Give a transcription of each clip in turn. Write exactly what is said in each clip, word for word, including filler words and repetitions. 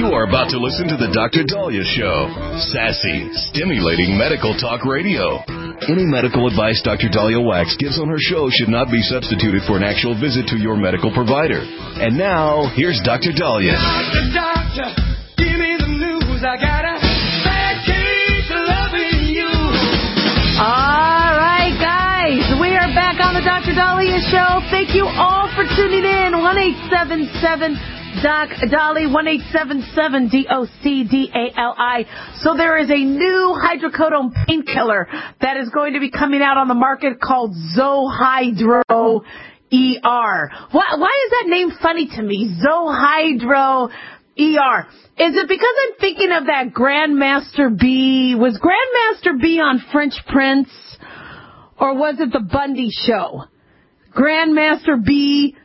You are about to listen to the Doctor Dahlia Show. Sassy, stimulating medical talk radio. Any medical advice Doctor Dahlia Wax gives on her show should not be substituted for an actual visit to your medical provider. And now, here's Doctor Dahlia. Doctor, doctor, give me the news. I got a bad case of loving you. All right, guys. We are back on the Doctor Dahlia Show. Thank you all for tuning in. one eight seven seven Doc Dali, one eight seven seven D O C D A L I. So there is a new hydrocodone painkiller that is going to be coming out on the market called Zohydro E R. Why, why is that name funny to me? Zohydro E R. Is it because I'm thinking of that Grandmaster B? Was Grandmaster B on French Prince? Or was it the Bundy Show? Grandmaster B,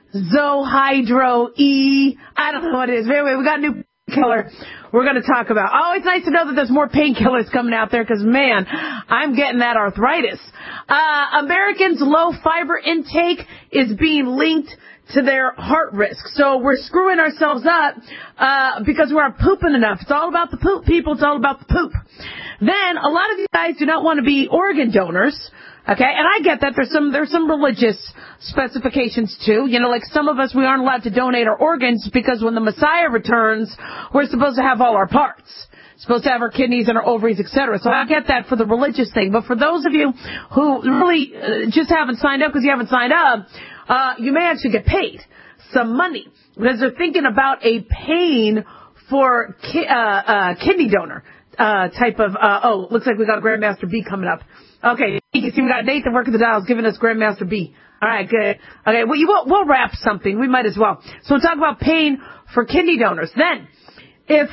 Zohydro E. I don't know what it is. Anyway, we got a new painkiller we're going to talk about. Oh, it's nice to know that there's more painkillers coming out there because, man, I'm getting that arthritis. Uh, Americans' low fiber intake is being linked to their heart risk. So we're screwing ourselves up uh, because we're not pooping enough. It's all about the poop, people. It's all about the poop. Then a lot of you guys do not want to be organ donors. Okay, and I get that. There's some there's some religious specifications, too. You know, like some of us, we aren't allowed to donate our organs because when the Messiah returns, we're supposed to have all our parts. Supposed to have our kidneys and our ovaries, et cetera. So I get that for the religious thing. But for those of you who really uh, just haven't signed up because you haven't signed up, uh, you may actually get paid some money because they're thinking about a paying for ki- uh, uh, kidney donor uh, type of, uh, oh, looks like we got a Grandmaster B coming up. Okay, you can see we got Nathan working the dials giving us Grandmaster B. All right, good. Okay, well, you will, we'll wrap something. We might as well. So we'll talk about paying for kidney donors. Then, if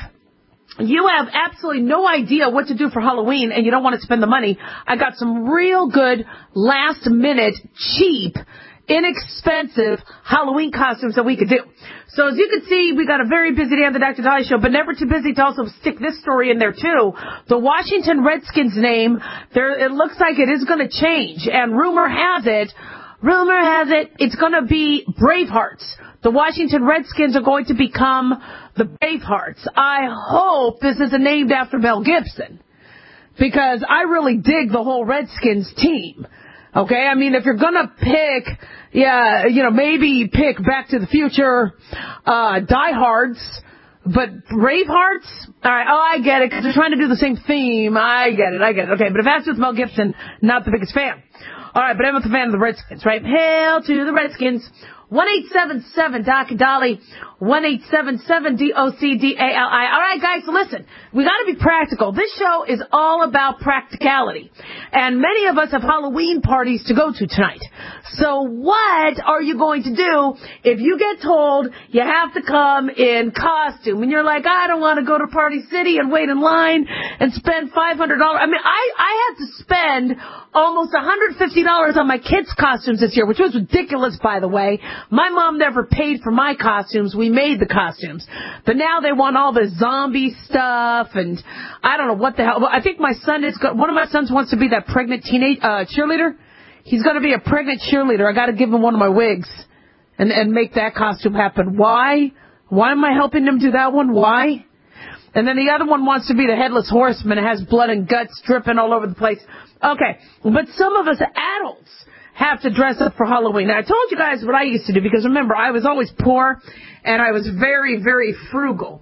you have absolutely no idea what to do for Halloween and you don't want to spend the money, I got some real good, last-minute, cheap, inexpensive Halloween costumes that we could do. So as you can see, we got a very busy day on the Doctor Dahlia Show, but never too busy to also stick this story in there too. The Washington Redskins name, there it looks like it is going to change, and rumor has it, rumor has it, it's going to be Bravehearts. The Washington Redskins are going to become the Bravehearts. I hope this isn't named after Mel Gibson, because I really dig the whole Redskins team. Okay, I mean, if you're gonna pick, yeah, you know, maybe pick Back to the Future, uh, Die Hards, but Bravehearts? Alright, oh, I get it, because they're trying to do the same theme. I get it, I get it. Okay, but if that's with Mel Gibson, not the biggest fan. Alright, but I'm a fan of the Redskins, right? Hail to the Redskins. one eight seven seven Doc Dolly, one eight seven seven D O C D A L I. All right, guys, listen, we got to be practical. This show is all about practicality, and many of us have Halloween parties to go to tonight. So what are you going to do if you get told you have to come in costume, and you're like, I don't want to go to Party City and wait in line and spend five hundred dollars. I mean, I, I had to spend almost one hundred fifty dollars on my kids' costumes this year, which was ridiculous, by the way. My mom never paid for my costumes. We made the costumes. But now they want all the zombie stuff, and I don't know what the hell. Well, I think my son is, go- one of my sons wants to be that pregnant teenage uh, cheerleader. He's going to be a pregnant cheerleader. I got to give him one of my wigs and, and make that costume happen. Why? Why am I helping him do that one? Why? And then the other one wants to be the headless horseman. It has blood and guts dripping all over the place. Okay, but some of us adults have to dress up for Halloween. Now, I told you guys what I used to do, because remember, I was always poor, and I was very, very frugal.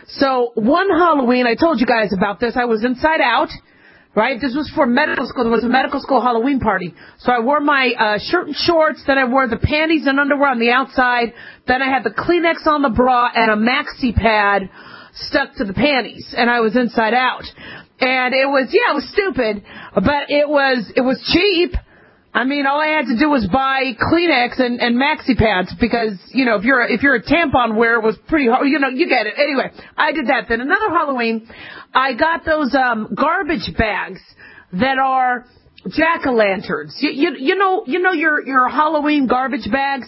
So one Halloween, I told you guys about this, I was inside out, right? This was for medical school. There was a medical school Halloween party. So I wore my uh, shirt and shorts, then I wore the panties and underwear on the outside, then I had the Kleenex on the bra and a maxi pad stuck to the panties, and I was inside out. And it was, yeah, it was stupid, but it was, it was cheap. I mean, all I had to do was buy Kleenex and, and maxi pads, because, you know, if you're a, if you're a tampon wearer, it was pretty hard. You know, you get it. Anyway, I did that. Then another Halloween, I got those um, garbage bags that are jack-o'-lanterns. You, you, you know, you know your your Halloween garbage bags.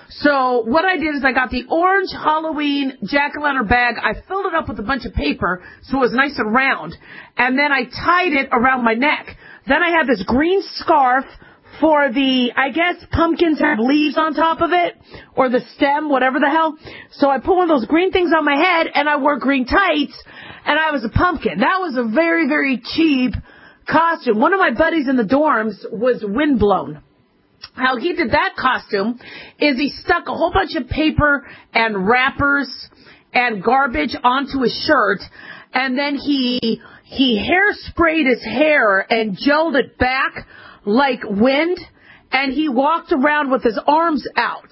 So what I did is I got the orange Halloween jack-o'-lantern bag. I filled it up with a bunch of paper so it was nice and round, and then I tied it around my neck. Then I had this green scarf for the, I guess pumpkins have leaves on top of it, or the stem, whatever the hell. So I put one of those green things on my head, and I wore green tights, and I was a pumpkin. That was a very, very cheap costume. One of my buddies in the dorms was windblown. How he did that costume is he stuck a whole bunch of paper and wrappers and garbage onto his shirt, and then he he hairsprayed his hair and gelled it back like wind, and he walked around with his arms out,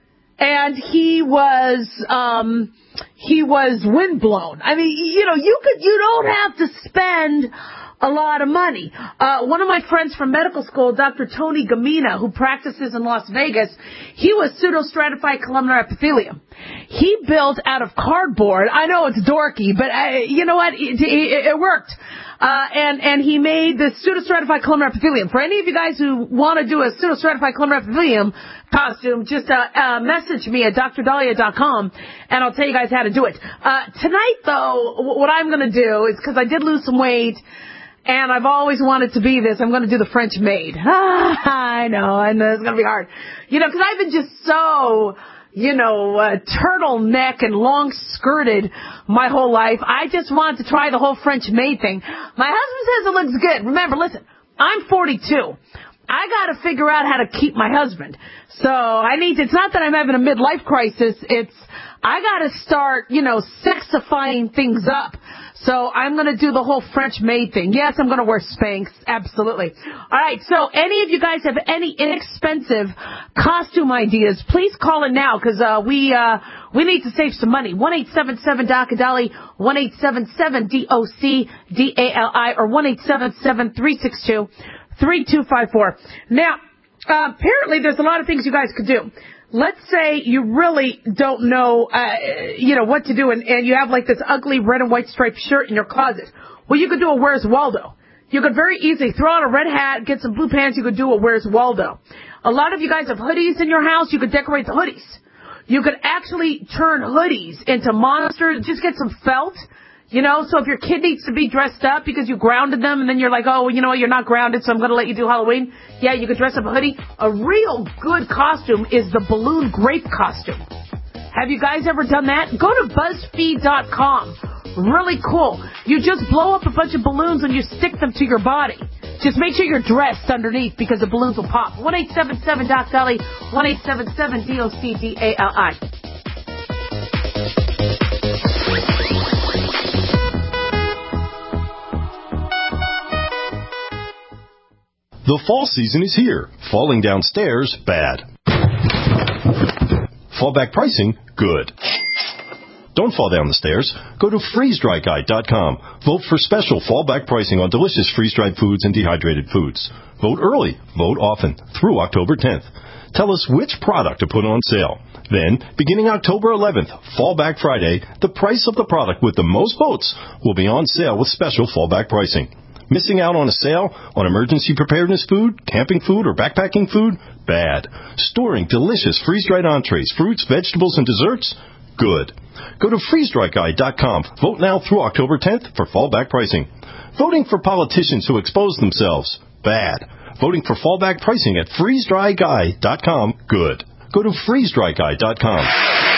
and he was um he was windblown. I mean, you know, you could you don't have to spend a lot of money. Uh, one of my friends from medical school, Doctor Tony Gamina, who practices in Las Vegas, he was pseudostratified columnar epithelium. He built out of cardboard. I know it's dorky, but I, you know what? It, it, it worked. Uh, and, and he made the pseudostratified columnar epithelium. For any of you guys who want to do a pseudostratified columnar epithelium costume, just uh, uh, message me at D R dahlia dot com, and I'll tell you guys how to do it. Uh, tonight, though, what I'm going to do is, because I did lose some weight, and I've always wanted to be this, I'm going to do the French maid. Ah, I know, I know, it's going to be hard. You know, because I've been just so, you know, uh, turtleneck and long-skirted my whole life. I just wanted to try the whole French maid thing. My husband says it looks good. Remember, listen, I'm forty-two. I got to figure out how to keep my husband. So I need to, it's not that I'm having a midlife crisis. It's, I got to start, you know, sexifying things up. So I'm going to do the whole French maid thing. Yes, I'm going to wear Spanx. Absolutely. All right. So any of you guys have any inexpensive costume ideas, please call in now, because uh, we uh, we need to save some money. one eight seven seven D O C D A L I, one eight seven seven D O C D A L I, or one eight seven seven three six two three two five four. Now, uh, apparently there's a lot of things you guys could do. Let's say you really don't know, uh, you know, what to do, and, and you have like this ugly red and white striped shirt in your closet. Well, you could do a Where's Waldo. You could very easily throw on a red hat, get some blue pants. You could do a Where's Waldo. A lot of you guys have hoodies in your house. You could decorate the hoodies. You could actually turn hoodies into monsters. Just get some felt. You know, so if your kid needs to be dressed up because you grounded them, and then you're like, oh, well, you know what, you're not grounded, so I'm going to let you do Halloween. Yeah, you could dress up a hoodie. A real good costume is the balloon grape costume. Have you guys ever done that? Go to BuzzFeed dot com. Really cool. You just blow up a bunch of balloons and you stick them to your body. Just make sure you're dressed underneath, because the balloons will pop. one eight seven seven D O C D A L I, one eight seven seven D O C D A L I. The fall season is here. Falling downstairs, bad. Fallback pricing, good. Don't fall down the stairs. Go to freeze dry guide dot com. Vote for special fallback pricing on delicious freeze-dried foods and dehydrated foods. Vote early. Vote often. Through October tenth. Tell us which product to put on sale. Then, beginning October eleventh, Fallback Friday, the price of the product with the most votes will be on sale with special fallback pricing. Missing out on a sale on emergency preparedness food, camping food, or backpacking food? Bad. Storing delicious freeze-dried entrees, fruits, vegetables, and desserts? Good. Go to freeze dry guide dot com. Vote now through October tenth for fallback pricing. Voting for politicians who expose themselves? Bad. Voting for fallback pricing at freeze dry guide dot com? Good. Go to freeze dry guide dot com.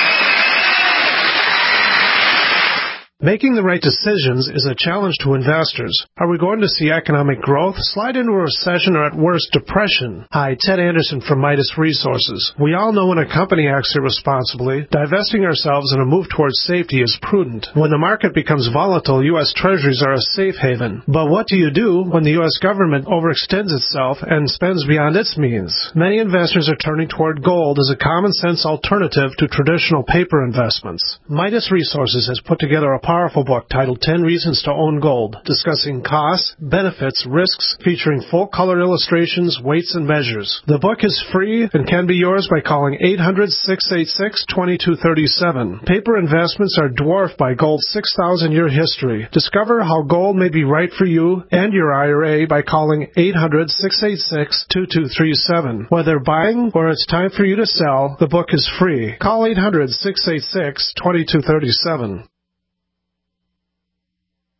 Making the right decisions is a challenge to investors. Are we going to see economic growth, slide into a recession, or at worst, depression? Hi, Ted Anderson from Midas Resources. We all know when a company acts irresponsibly, divesting ourselves in a move towards safety is prudent. When the market becomes volatile, U S Treasuries are a safe haven. But what do you do when the U S government overextends itself and spends beyond its means? Many investors are turning toward gold as a common-sense alternative to traditional paper investments. Midas Resources has put together a powerful book titled ten Reasons to Own Gold, discussing costs, benefits, risks, featuring full-color illustrations, weights, and measures. The book is free and can be yours by calling eight hundred, six eight six, two two three seven. Paper investments are dwarfed by gold's six thousand year history. Discover how gold may be right for you and your I R A by calling eight hundred, six eight six, two two three seven. Whether buying or it's time for you to sell, the book is free. Call eight hundred, six eight six, two two three seven.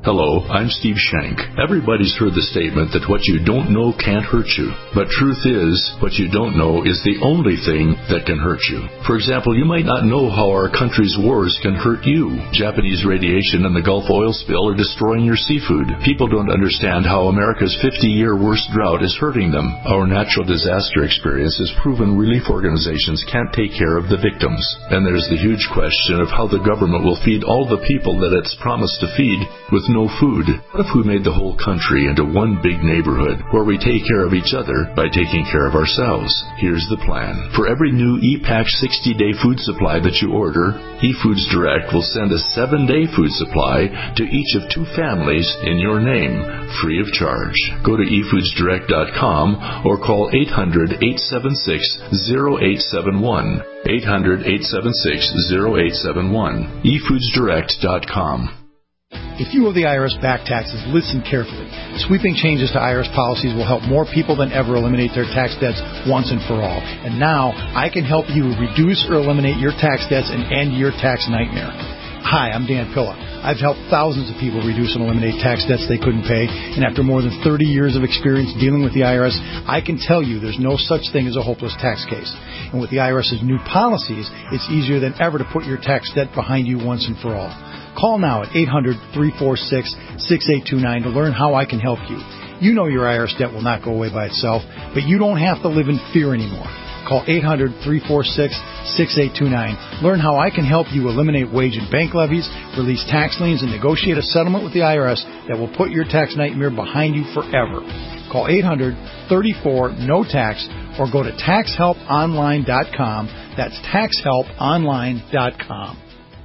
Hello, I'm Steve Shank. Everybody's heard the statement that what you don't know can't hurt you. But truth is, what you don't know is the only thing that can hurt you. For example, you might not know how our country's wars can hurt you. Japanese radiation and the Gulf oil spill are destroying your seafood. People don't understand how America's fifty-year worst drought is hurting them. Our natural disaster experience has proven relief organizations can't take care of the victims. And there's the huge question of how the government will feed all the people that it's promised to feed with no food. What if we made the whole country into one big neighborhood where we take care of each other by taking care of ourselves? Here's the plan. For every new E-Pack sixty-day food supply that you order, eFoods Direct will send a seven-day food supply to each of two families in your name, free of charge. Go to e foods direct dot com or call eight hundred, eight seven six, zero eight seven one. eight hundred, eight seven six, zero eight seven one. e foods direct dot com. If you owe the I R S back taxes, listen carefully. Sweeping changes to I R S policies will help more people than ever eliminate their tax debts once and for all. And now, I can help you reduce or eliminate your tax debts and end your tax nightmare. Hi, I'm Dan Pilla. I've helped thousands of people reduce and eliminate tax debts they couldn't pay, and after more than thirty years of experience dealing with the I R S, I can tell you there's no such thing as a hopeless tax case. And with the IRS's new policies, it's easier than ever to put your tax debt behind you once and for all. Call now at eight hundred, three four six, six eight two nine to learn how I can help you. You know your I R S debt will not go away by itself, but you don't have to live in fear anymore. Call eight hundred, three four six, six eight two nine. Learn how I can help you eliminate wage and bank levies, release tax liens, and negotiate a settlement with the I R S that will put your tax nightmare behind you forever. Call eight hundred, three four, N O tax or go to tax help online dot com. That's tax help online dot com.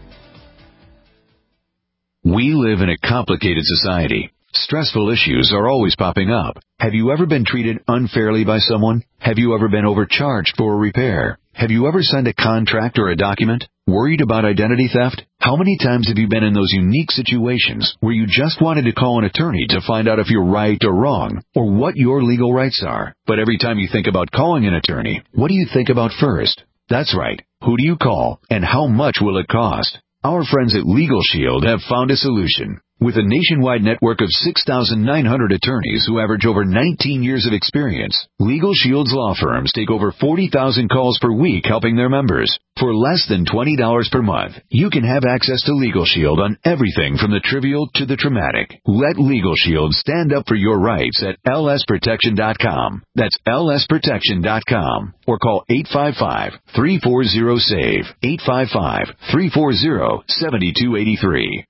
We live in a complicated society. Stressful issues are always popping up. Have you ever been treated unfairly by someone? Have you ever been overcharged for a repair? Have you ever signed a contract or a document? Worried about identity theft? How many times have you been in those unique situations where you just wanted to call an attorney to find out if you're right or wrong, or what your legal rights are? But every time you think about calling an attorney, what do you think about first? That's right. Who do you call, and how much will it cost? Our friends at Legal Shield have found a solution. With a nationwide network of six thousand nine hundred attorneys who average over nineteen years of experience, Legal Shield's law firms take over forty thousand calls per week helping their members. For less than twenty dollars per month, you can have access to Legal Shield on everything from the trivial to the traumatic. Let Legal Shield stand up for your rights at L S protection dot com. That's L S protection dot com. Or call eight five five, three four zero, S A V E, eight five five, three four zero, seven two eight three.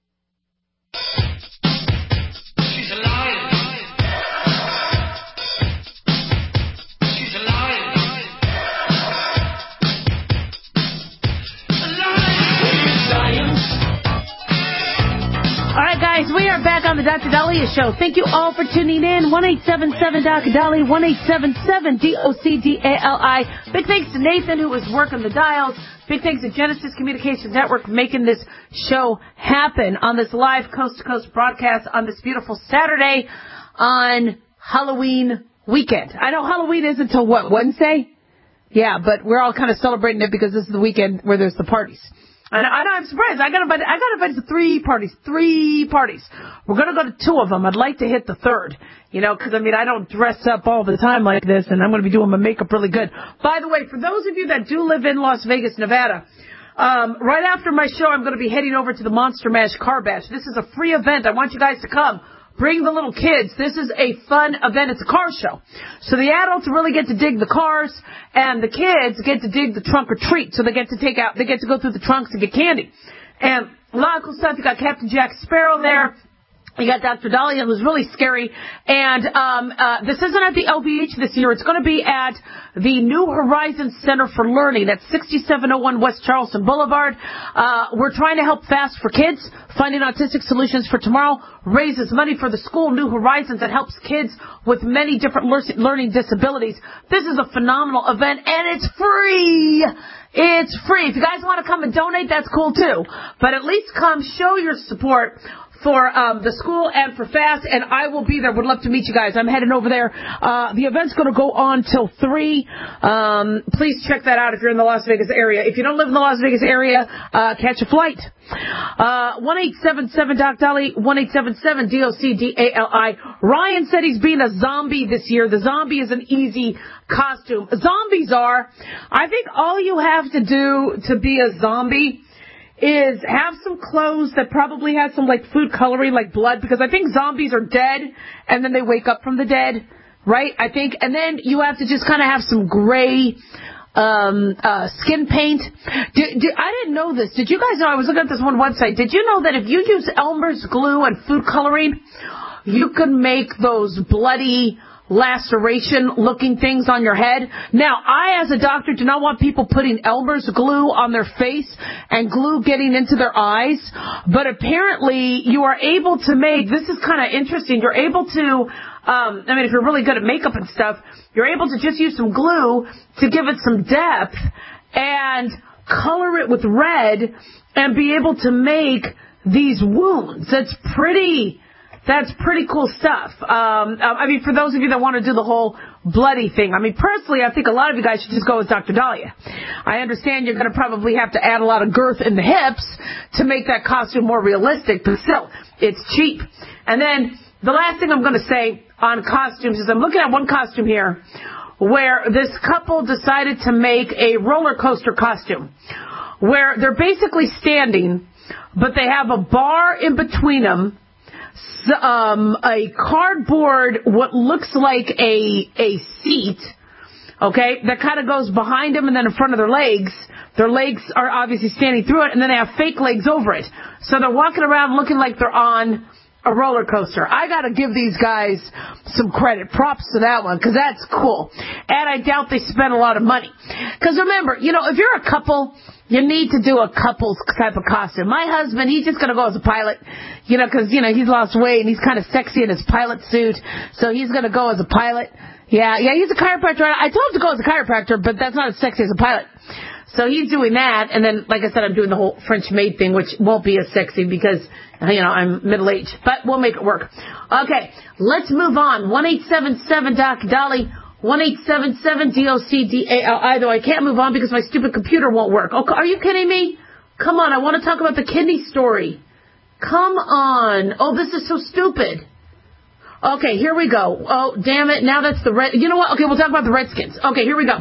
She's a lion. She's a lion. A lion. All right, guys, we are back on the Doctor Dahlia Show. Thank you all for tuning in. one eight seven seven D O C Dali, one eight seven seven D O C D A L I. Big thanks to Nathan, who was working the dials. Big thanks to Genesis Communications Network for making this show happen on this live coast-to-coast broadcast on this beautiful Saturday on Halloween weekend. I know Halloween is until, what, Wednesday? Yeah, but we're all kind of celebrating it because this is the weekend where there's the parties. And I know I'm surprised. I got invited, I got invited to three parties. Three parties. We're going to go to two of them. I'd like to hit the third. You know, because, I mean, I don't dress up all the time like this, and I'm going to be doing my makeup really good. By the way, for those of you that do live in Las Vegas, Nevada, um, right after my show, I'm going to be heading over to the Monster Mash Car Bash. This is a free event. I want you guys to come. Bring the little kids. This is a fun event. It's a car show. So the adults really get to dig the cars, and the kids get to dig the trunk or treat. So they get to take out, they get to go through the trunks and get candy. And a lot of cool stuff. You got Captain Jack Sparrow there. You got Doctor Dahlia, who's really scary. And um, uh, this isn't at the L B H this year. It's going to be at the New Horizons Center for Learning. That's sixty-seven oh one West Charleston Boulevard. Uh, we're trying to help Fast for Kids, Finding Autistic Solutions for Tomorrow, raises money for the school New Horizons that helps kids with many different learning disabilities. This is a phenomenal event, and it's free. It's free. If you guys want to come and donate, that's cool too. But at least come show your support for um, the school and for FAST, and I will be there. Would love to meet you guys. I'm heading over there. Uh, the event's going to go on till three. Um, please check that out if you're in the Las Vegas area. If you don't live in the Las Vegas area, uh, catch a flight. Uh, one eight seven seven Doc Dolly, one eight seven seven D O C D A L I. Ryan said he's being a zombie this year. The zombie is an easy costume. Zombies are. I think all you have to do to be a zombie is have some clothes that probably has some like food coloring, like blood, because I think zombies are dead and then they wake up from the dead, right? I think, and then you have to just kind of have some gray um uh skin paint. Do, do, I didn't know this. Did you guys know? I was looking at this one website. Did you know that if you use Elmer's glue and food coloring, you can make those bloody laceration looking things on your head? Now, I as a doctor do not want people putting Elmer's glue on their face and glue getting into their eyes, but apparently you are able to make, this is kind of interesting, you're able to Um, I mean, if you're really good at makeup and stuff, you're able to just use some glue to give it some depth and color it with red and be able to make these wounds. That's pretty, that's pretty cool stuff. Um, I mean, for those of you that want to do the whole bloody thing, I mean, personally, I think a lot of you guys should just go with Doctor Dahlia. I understand you're going to probably have to add a lot of girth in the hips to make that costume more realistic, but still, it's cheap. And then the last thing I'm going to say on costumes is I'm looking at one costume here where this couple decided to make a roller coaster costume where they're basically standing, but they have a bar in between them, um, a cardboard, what looks like a a seat, okay, that kind of goes behind them and then in front of their legs. Their legs are obviously standing through it, and then they have fake legs over it. So they're walking around looking like they're on a roller coaster. I got to give these guys some credit. Props to that one, because that's cool. And I doubt they spent a lot of money. Because remember, you know, if you're a couple, you need to do a couple's type of costume. My husband, he's just going to go as a pilot, you know, because, you know, he's lost weight and he's kind of sexy in his pilot suit. So he's going to go as a pilot. Yeah, yeah, he's a chiropractor. I told him to go as a chiropractor, but that's not as sexy as a pilot. So he's doing that, and then, like I said, I'm doing the whole French maid thing, which won't be as sexy because, you know, I'm middle-aged. But we'll make it work. Okay, let's move on. one eight seven seven Doc Dolly, one eight seven seven D O C D A L I, though I can't move on because my stupid computer won't work. Oh, are you kidding me? Come on, I want to talk about the kidney story. Come on. Oh, this is so stupid. Okay, here we go. Oh, damn it. Now that's the red. You know what? Okay, we'll talk about the Redskins. Okay, here we go.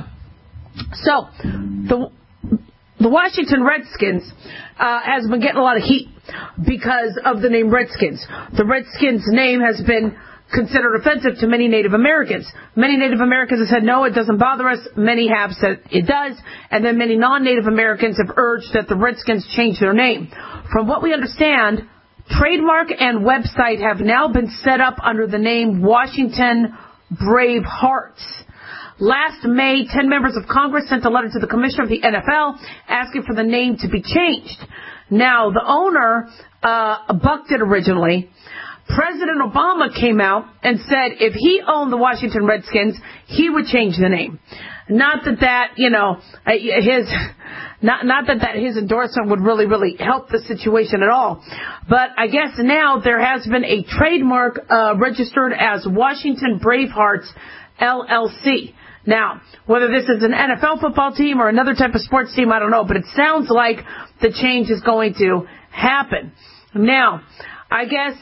So, the the Washington Redskins uh, has been getting a lot of heat because of the name Redskins. The Redskins name has been considered offensive to many Native Americans. Many Native Americans have said, no, it doesn't bother us. Many have said it does. And then many non-Native Americans have urged that the Redskins change their name. From what we understand, trademark and website have now been set up under the name Washington Brave Hearts. Last May, ten members of Congress sent a letter to the commissioner of the N F L asking for the name to be changed. Now, the owner uh, bucked it originally. President Obama came out and said if he owned the Washington Redskins, he would change the name. Not that that, you know, his, not, not that that his endorsement would really, really help the situation at all. But I guess now there has been a trademark uh, registered as Washington Bravehearts L L C. Now, whether this is an N F L football team or another type of sports team, I don't know, but it sounds like the change is going to happen. Now, I guess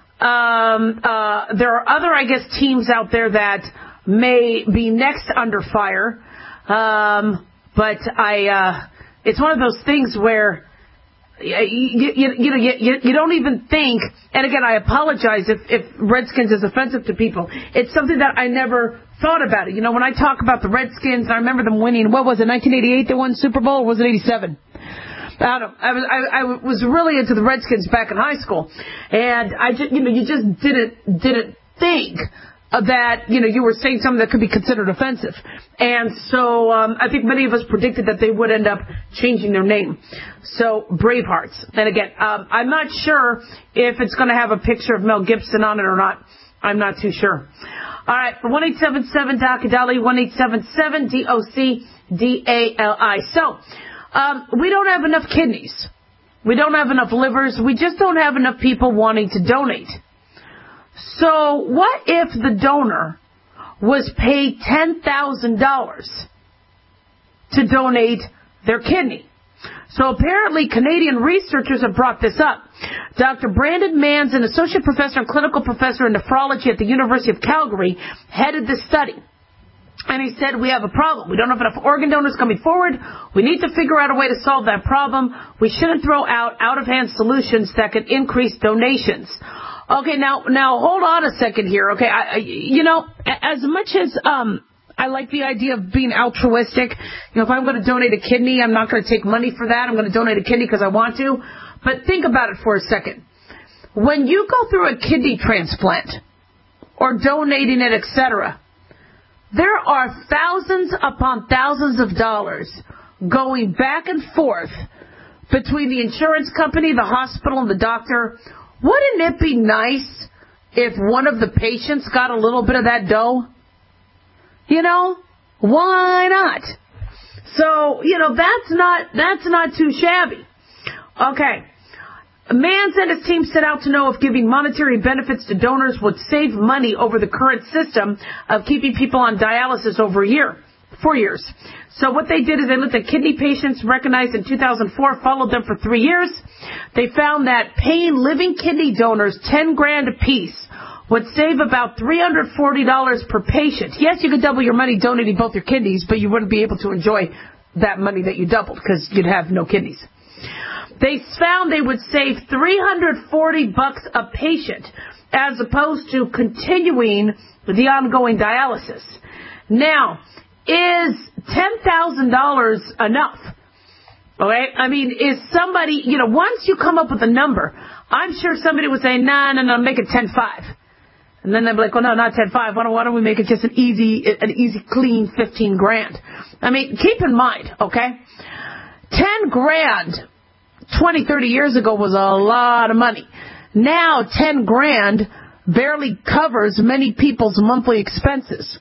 um, uh, there are other, I guess, teams out there that may be next under fire, um, but I, uh, it's one of those things where you, you, you, you know, you, you don't even think, and again, I apologize if, if Redskins is offensive to people. It's something that I never thought about it. You know, when I talk about the Redskins, I remember them winning, what was it, nineteen eighty-eight they won Super Bowl, or was it eighty-seven? I don't know. I was, I, I was really into the Redskins back in high school, and I just, you know, you just didn't, didn't think that, you know, you were saying something that could be considered offensive. And so um, I think many of us predicted that they would end up changing their name. So, Bravehearts. And again, um, I'm not sure if it's going to have a picture of Mel Gibson on it or not. I'm not too sure. All right, for one eight seven seven Doc Dolly, one eight seven seven D O C D A L I. So, um, we don't have enough kidneys. We don't have enough livers. We just don't have enough people wanting to donate. So what if the donor was paid ten thousand dollars to donate their kidney? So apparently Canadian researchers have brought this up. Doctor Brandon Manns, an associate professor and clinical professor in nephrology at the University of Calgary, headed this study. And he said, we have a problem. We don't have enough organ donors coming forward. We need to figure out a way to solve that problem. We shouldn't throw out out-of-hand solutions that could increase donations. Okay, now, now hold on a second here. Okay, I, I, you know, as much as um, I like the idea of being altruistic, you know, if I'm going to donate a kidney, I'm not going to take money for that. I'm going to donate a kidney because I want to. But think about it for a second. When you go through a kidney transplant or donating it, et cetera, there are thousands upon thousands of dollars going back and forth between the insurance company, the hospital, and the doctor. Wouldn't it be nice if one of the patients got a little bit of that dough? You know, why not? So, you know, that's not, that's not too shabby. Okay. Manns and his team set out to know if giving monetary benefits to donors would save money over the current system of keeping people on dialysis over a year, four years. So what they did is they looked at kidney patients recognized in two thousand four, followed them for three years. They found that paying living kidney donors ten grand apiece would save about three hundred forty dollars per patient. Yes, you could double your money donating both your kidneys, but you wouldn't be able to enjoy that money that you doubled because you'd have no kidneys. They found they would save three hundred forty bucks a patient as opposed to continuing the ongoing dialysis. Now, is ten thousand dollars enough? Okay? I mean, is somebody, you know, once you come up with a number, I'm sure somebody would say, no, no, no, make it ten five. And then they'd be like, well, no, not ten five. Why don't, why don't we make it just an easy, an easy, clean fifteen grand? I mean, keep in mind, okay, ten grand twenty, thirty years ago was a lot of money. Now, ten grand barely covers many people's monthly expenses.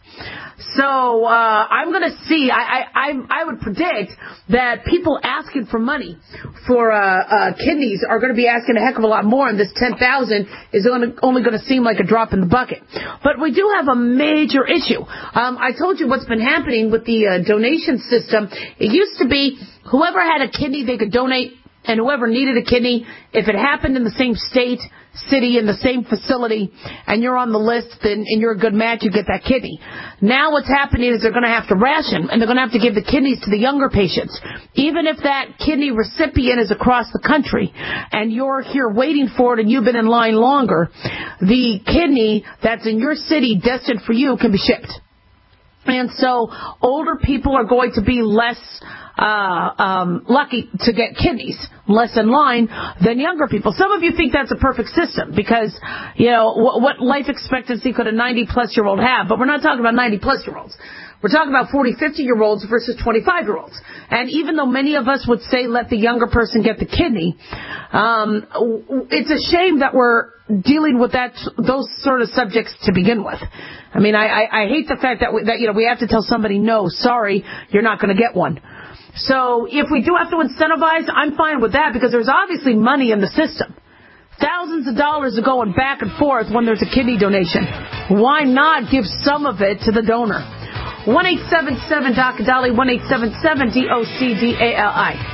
So uh, I'm going to see, I, I, I would predict that people asking for money for uh, uh, kidneys are going to be asking a heck of a lot more, and this ten thousand is only, only going to seem like a drop in the bucket. But we do have a major issue. Um, I told you what's been happening with the uh, donation system. It used to be whoever had a kidney, they could donate, and whoever needed a kidney, if it happened in the same state, city, in the same facility, and you're on the list, then, and you're a good match, you get that kidney. Now what's happening is they're going to have to ration, and they're going to have to give the kidneys to the younger patients. Even if that kidney recipient is across the country, and you're here waiting for it, and you've been in line longer, the kidney that's in your city destined for you can be shipped. And so older people are going to be less uh um lucky to get kidneys, less in line than younger people. Some of you think that's a perfect system because, you know, what, what life expectancy could a ninety-plus-year-old have? But we're not talking about ninety-plus-year-olds. We're talking about forty, fifty-year-olds versus twenty-five-year-olds. And even though many of us would say let the younger person get the kidney, um, it's a shame that we're dealing with that those sort of subjects to begin with. I mean, I, I, I hate the fact that, we, that, you know, we have to tell somebody, no, sorry, you're not going to get one. So if we do have to incentivize, I'm fine with that because there's obviously money in the system. Thousands of dollars are going back and forth when there's a kidney donation. Why not give some of it to the donor? one eight seven seven D O C D A L I, one eight seven seven D O C D A L I.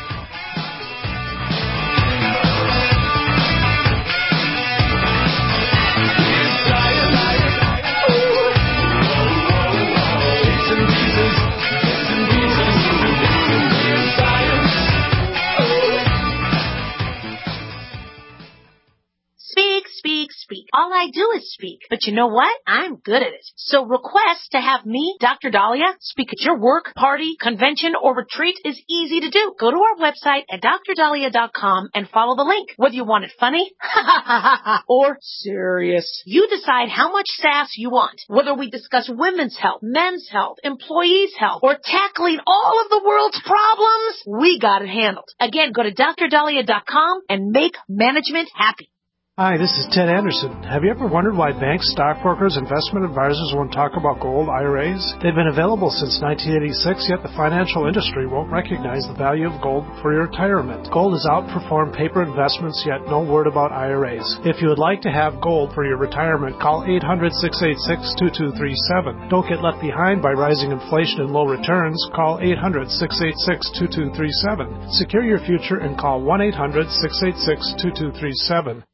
Speak, speak. All I do is speak. But you know what? I'm good at it. So request to have me, Doctor Dahlia, speak at your work, party, convention, or retreat is easy to do. Go to our website at D R dahlia dot com and follow the link. Whether you want it funny or serious, you decide how much sass you want. Whether we discuss women's health, men's health, employees' health, or tackling all of the world's problems, we got it handled. Again, go to D R dahlia dot com and make management happy. Hi, this is Ted Anderson. Have you ever wondered why banks, stockbrokers, investment advisors won't talk about gold I R As? They've been available since nineteen eighty-six, yet the financial industry won't recognize the value of gold for your retirement. Gold has outperformed paper investments, yet no word about I R As. If you would like to have gold for your retirement, call eight hundred, six eight six, two two three seven. Don't get left behind by rising inflation and low returns. Call eight hundred, six eight six, two two three seven. Secure your future and call one eight hundred, six eight six, two two three seven.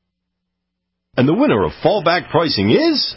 And the winner of fallback pricing is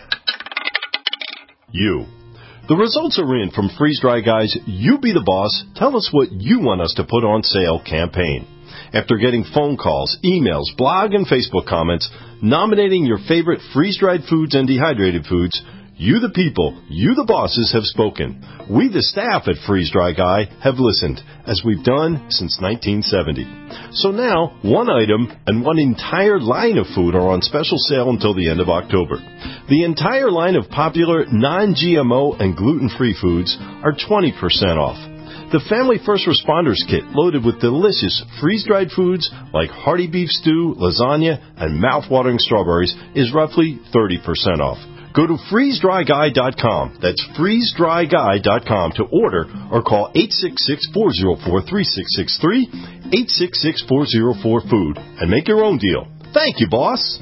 you. The results are in from Freeze Dry Guy's You Be the Boss, Tell Us What You Want Us to Put on Sale campaign. After getting phone calls, emails, blog, and Facebook comments nominating your favorite freeze-dried foods and dehydrated foods, you the people, you the bosses have spoken. We the staff at Freeze Dry Guy have listened, as we've done since nineteen seventy. So now, one item and one entire line of food are on special sale until the end of October. The entire line of popular non-G M O and gluten-free foods are twenty percent off. The Family First Responders Kit, loaded with delicious freeze-dried foods like hearty beef stew, lasagna, and mouth-watering strawberries, is roughly thirty percent off. Go to freeze dry guy dot com. That's freeze dry guy dot com to order or call eight six six, four zero four, three six six three, eight six six, four zero four, food, and make your own deal. Thank you, boss.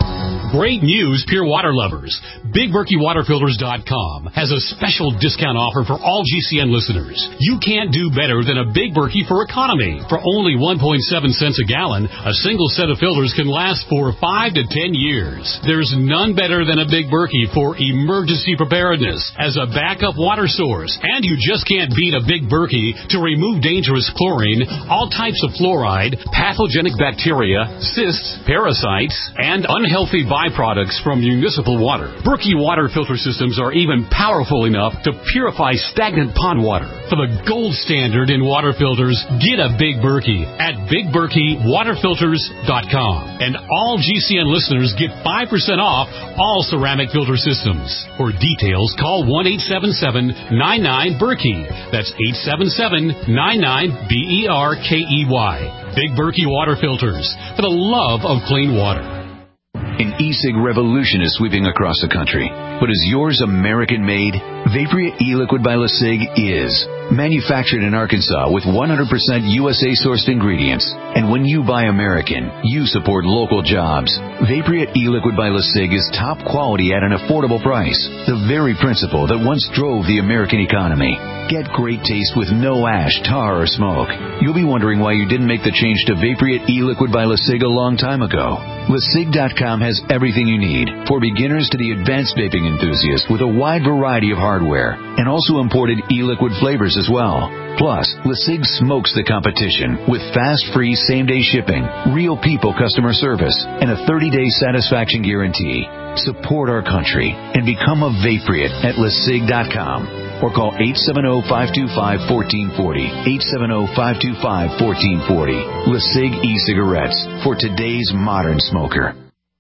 Great news, Pure Water lovers. Big Berkey Water Filters dot com has a special discount offer for all G C N listeners. You can't do better than a Big Berkey for economy. For only one point seven cents a gallon, a single set of filters can last for five to ten years. There's none better than a Big Berkey for emergency preparedness as a backup water source. And you just can't beat a Big Berkey to remove dangerous chlorine, all types of fluoride, pathogenic bacteria, cysts, parasites, and unhealthy byproducts from municipal water. Berkey water filter systems are even powerful enough to purify stagnant pond water. For the gold standard in water filters, get a Big Berkey at Big Berkey Water Filters dot com. And all G C N listeners get five percent off all ceramic filter systems. For details, call one eight seven seven, nine nine, Berkey. That's eight seven seven, nine nine, B E R K E Y. Big Berkey Water Filters, for the love of clean water. An e-cig revolution is sweeping across the country. But is yours American-made? Vaporia e-liquid by LeSig is. Manufactured in Arkansas with one hundred percent U S A-sourced ingredients. And when you buy American, you support local jobs. Vaporia e-liquid by LeSig is top quality at an affordable price. The very principle that once drove the American economy. Get great taste with no ash, tar, or smoke. You'll be wondering why you didn't make the change to Vaporia e-liquid by LeSig a long time ago. LeSig dot com has everything you need, for beginners to the advanced vaping enthusiast, with a wide variety of hardware, and also imported e-liquid flavors as well. Plus, LeSig smokes the competition with fast, free, same-day shipping, real people customer service, and a thirty-day satisfaction guarantee. Support our country and become a Vaporit at LeSig dot com. Or call eight seven zero, five two five, one four four zero, eight seven zero, five two five, one four four zero. LeSig e-cigarettes, for today's modern smoker.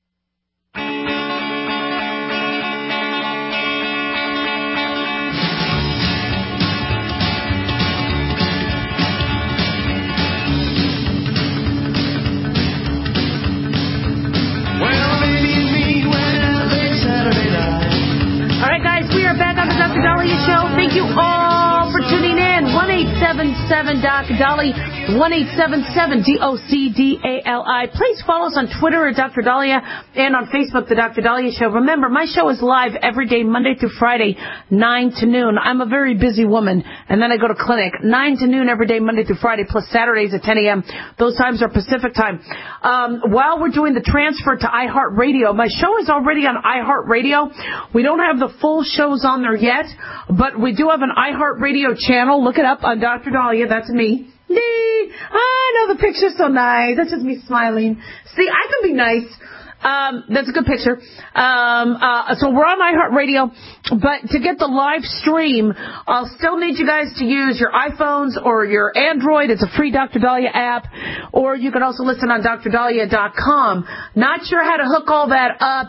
Thank you all for tuning in. one eight seven seven Doc Dolly, one eight seven seven D O C D A L I. Please follow us on Twitter at Doctor Dahlia and on Facebook, The Doctor Dahlia Show. Remember, my show is live every day, Monday through Friday, nine to noon. I'm a very busy woman, and then I go to clinic. nine to noon every day, Monday through Friday, plus Saturdays at ten a.m. Those times are Pacific time. Um, while we're doing the transfer to iHeartRadio, my show is already on iHeartRadio. We don't have the full shows on there yet, but we do have an iHeartRadio channel. Look it up on Doctor Dahlia. That's me. Nee. I know the picture's so nice. That's just me smiling. See, I can be nice. Um, that's a good picture. Um, uh, so we're on iHeartRadio, but to get the live stream, I'll still need you guys to use your iPhones or your Android. It's a free Doctor Dahlia app, or you can also listen on Doctor Dahlia dot com. Not sure how to hook all that up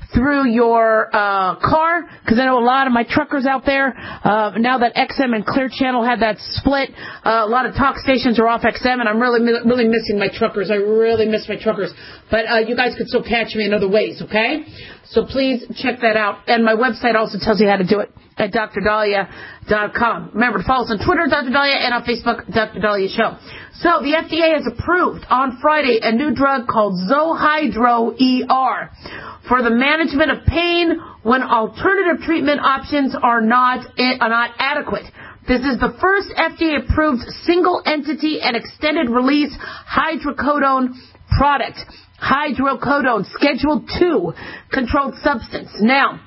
through your uh, car, because I know a lot of my truckers out there, uh, now that X M and Clear Channel had that split, uh, a lot of talk stations are off X M, and I'm really, really missing my truckers. I really miss my truckers. But uh, you guys could still catch me in other ways, okay? So please check that out. And my website also tells you how to do it at D R Dahlia dot com. Remember to follow us on Twitter, Doctor Dahlia, and on Facebook, Doctor Dahlia Show. So the F D A has approved on Friday a new drug called Zohydro E R for the management of pain when alternative treatment options are not are not adequate. This is the first F D A-approved single-entity and extended-release hydrocodone product. Hydrocodone, Schedule two, controlled substance. Now,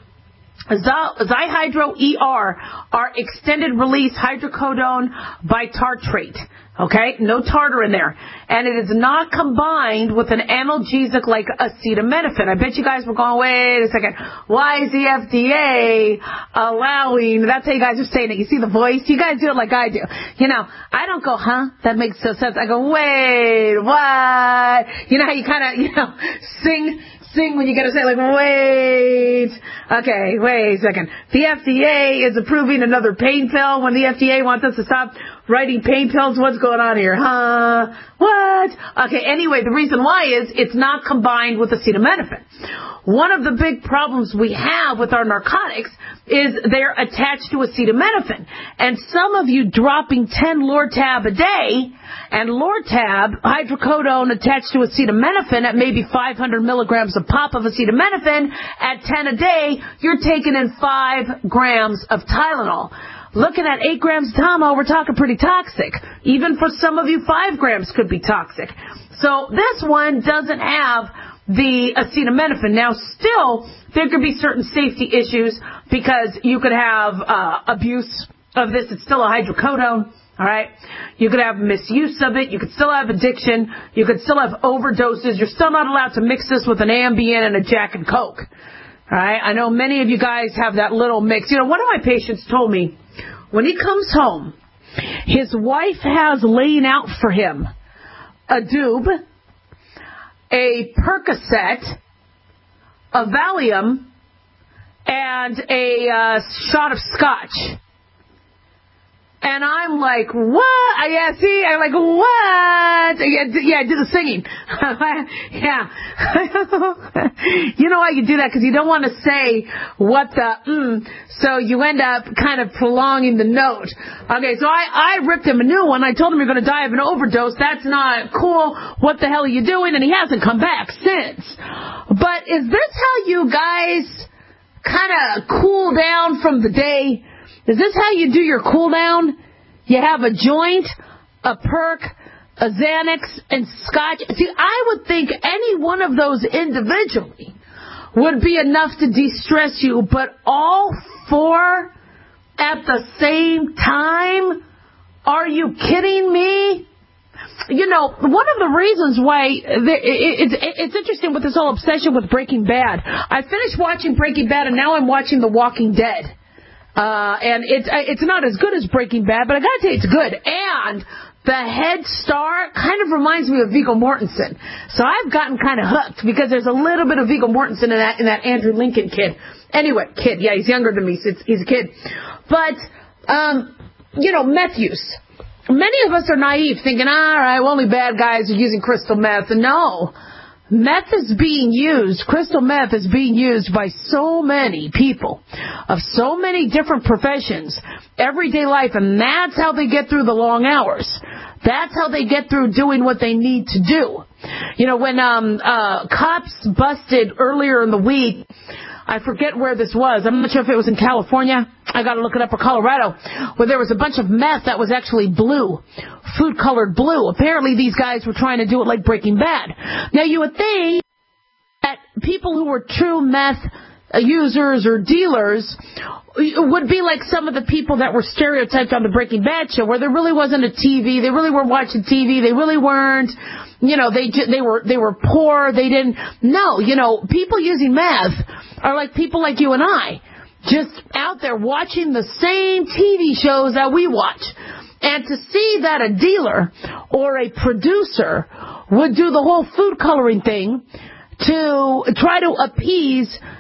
Zohydro E R are extended-release hydrocodone bitartrate. Okay? No tartar in there. And it is not combined with an analgesic like acetaminophen. I bet you guys were going, wait a second. Why is the F D A allowing, that's how you guys are saying it. You see the voice? You guys do it like I do. You know, I don't go, huh? That makes no sense. I go, wait, what? You know how you kind of, you know, sing Sing when you get to say, like, wait. Okay, wait a second. The F D A is approving another pain pill when the F D A wants us to stop writing pain pills. What's going on here? Huh? What? Okay, anyway, the reason why is it's not combined with acetaminophen. One of the big problems we have with our narcotics is they're attached to acetaminophen. And some of you dropping ten Lortab a day, and Lortab, hydrocodone attached to acetaminophen at maybe five hundred milligrams a pop of acetaminophen, at ten a day, you're taking in five grams of Tylenol. Looking at eight grams of Tylenol, we're talking pretty toxic. Even for some of you, five grams could be toxic. So this one doesn't have the acetaminophen. Now, still, there could be certain safety issues because you could have uh, abuse of this. It's still a hydrocodone. All right? You could have misuse of it. You could still have addiction. You could still have overdoses. You're still not allowed to mix this with an Ambien and a Jack and Coke. All right? I know many of you guys have that little mix. You know, one of my patients told me when he comes home, his wife has laying out for him a Doob, a Percocet, a Valium, and a uh, shot of scotch. And I'm like, what? Yeah, see, I'm like, what? Yeah, yeah, do the singing. Yeah. You know why you do that? Because you don't want to say what the, mm, so you end up kind of prolonging the note. Okay, so I, I ripped him a new one. I told him you're going to die of an overdose. That's not cool. What the hell are you doing? And he hasn't come back since. But is this how you guys kind of cool down from the day? Is this how you do your cool down? You have a joint, a perk, a Xanax, and scotch. See, I would think any one of those individually would be enough to de-stress you, but all four at the same time? Are you kidding me? You know, one of the reasons why it's, it's interesting with this whole obsession with Breaking Bad. I finished watching Breaking Bad, and now I'm watching The Walking Dead. Uh, and it's it's not as good as Breaking Bad, but I gotta tell you, it's good. And the head star kind of reminds me of Viggo Mortensen. So I've gotten kind of hooked because there's a little bit of Viggo Mortensen in that in that Andrew Lincoln kid. Anyway, kid, yeah, he's younger than me, so it's, he's a kid. But, um, you know, meth use. Many of us are naive, thinking, all right, well, only bad guys are using crystal meth. No. Meth is being used, crystal meth is being used by so many people of so many different professions, everyday life, and that's how they get through the long hours. That's how they get through doing what they need to do. You know, when um uh cops busted earlier in the week, I forget where this was. I'm not sure if it was in California. I got to look it up, or Colorado, where there was a bunch of meth that was actually blue, food-colored blue. Apparently, these guys were trying to do it like Breaking Bad. Now, you would think that people who were true meth users or dealers would be like some of the people that were stereotyped on the Breaking Bad show, where there really wasn't a T V. They really weren't watching T V. They really weren't. You know, they they were they were poor. They didn't. No, you know, people using meth are like people like you and I, just out there watching the same T V shows that we watch. And to see that a dealer or a producer would do the whole food coloring thing to try to appease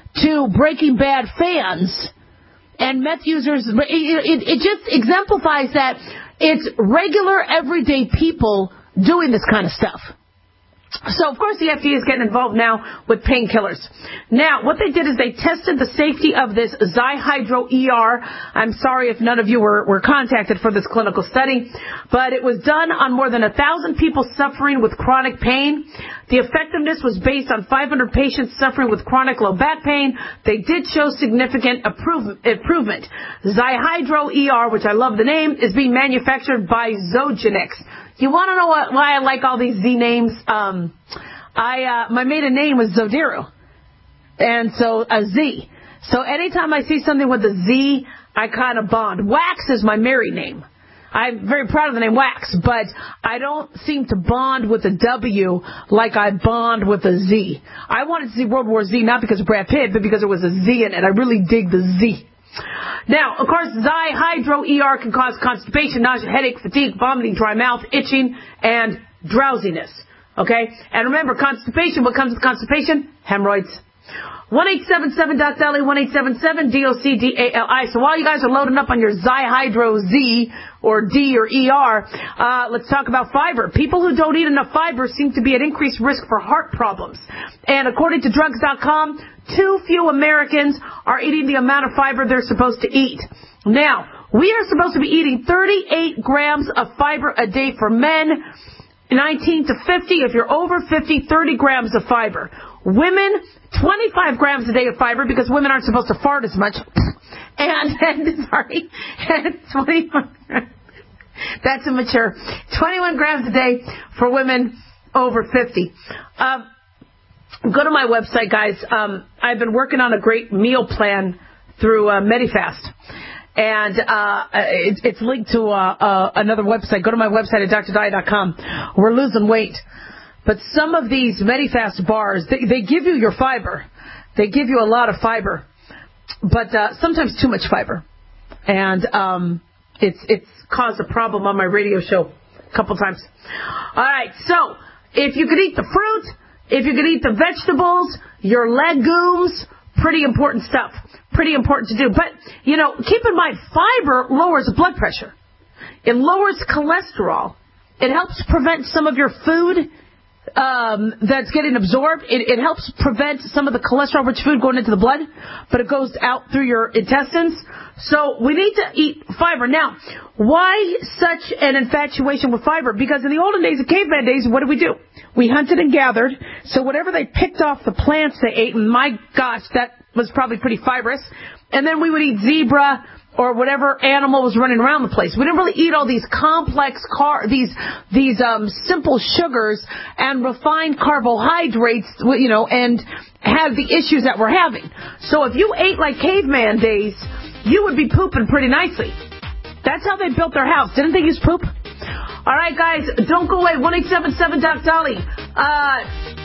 to Breaking Bad fans and meth users. It, it, it just exemplifies that it's regular, everyday people doing this kind of stuff. So, of course, the F D A is getting involved now with painkillers. Now, what they did is they tested the safety of this Zyhydro E R. I'm sorry if none of you were, were contacted for this clinical study, but it was done on more than one thousand people suffering with chronic pain. The effectiveness was based on five hundred patients suffering with chronic low back pain. They did show significant improvement. Zyhydro E R, which I love the name, is being manufactured by Zogenix. You want to know what, why I like all these Z names? Um, I uh, my maiden name was Zodiru, and so a Z. So anytime I see something with a Z, I kind of bond. Wax is my married name. I'm very proud of the name Wax, but I don't seem to bond with a W like I bond with a Z. I wanted to see World War Z not because of Brad Pitt, but because there was a Z in it. I really dig the Z. Now, of course, Zyhydro E R can cause constipation, nausea, headache, fatigue, vomiting, dry mouth, itching, and drowsiness. Okay? And remember, constipation, what comes with constipation? Hemorrhoids. one eight seven seven D O C D A L I, one eight seven seven D O C D A L I. So while you guys are loading up on your Zyhydro Z or D or E R, uh, let's talk about fiber. People who don't eat enough fiber seem to be at increased risk for heart problems. And according to drugs dot com, too few Americans are eating the amount of fiber they're supposed to eat. Now, we are supposed to be eating thirty-eight grams of fiber a day for men, nineteen to fifty. If you're over fifty, thirty grams of fiber. Women, twenty-five grams a day of fiber because women aren't supposed to fart as much. And, and sorry, and twenty-one, that's immature. twenty-one grams a day for women over fifty. Um, go to my website, guys. Um, I've been working on a great meal plan through uh, Medifast. And uh, it, it's linked to uh, uh, another website. Go to my website at D R Dahlia dot com. We're losing weight. But some of these Medifast bars, they, they give you your fiber. They give you a lot of fiber. But uh, sometimes too much fiber. And um, it's it's caused a problem on my radio show a couple times. All right, so if you could eat the fruit, if you could eat the vegetables, your legumes, pretty important stuff. Pretty important to do. But, you know, keep in mind, fiber lowers blood pressure. It lowers cholesterol. It helps prevent some of your food um, that's getting absorbed. It, it helps prevent some of the cholesterol-rich food going into the blood, but it goes out through your intestines. So we need to eat fiber. Now, why such an infatuation with fiber? Because in the olden days, the caveman days, what did we do? We hunted and gathered. So whatever they picked off the plants they ate, and my gosh, that was probably pretty fibrous. And then we would eat zebra or whatever animal was running around the place. We didn't really eat all these complex, car- these these um, simple sugars and refined carbohydrates, you know, and have the issues that we're having. So if you ate like caveman days, you would be pooping pretty nicely. That's how they built their house. Didn't they use poop? All right, guys, don't go away. one eight seven seven D O C D A L I. Uh,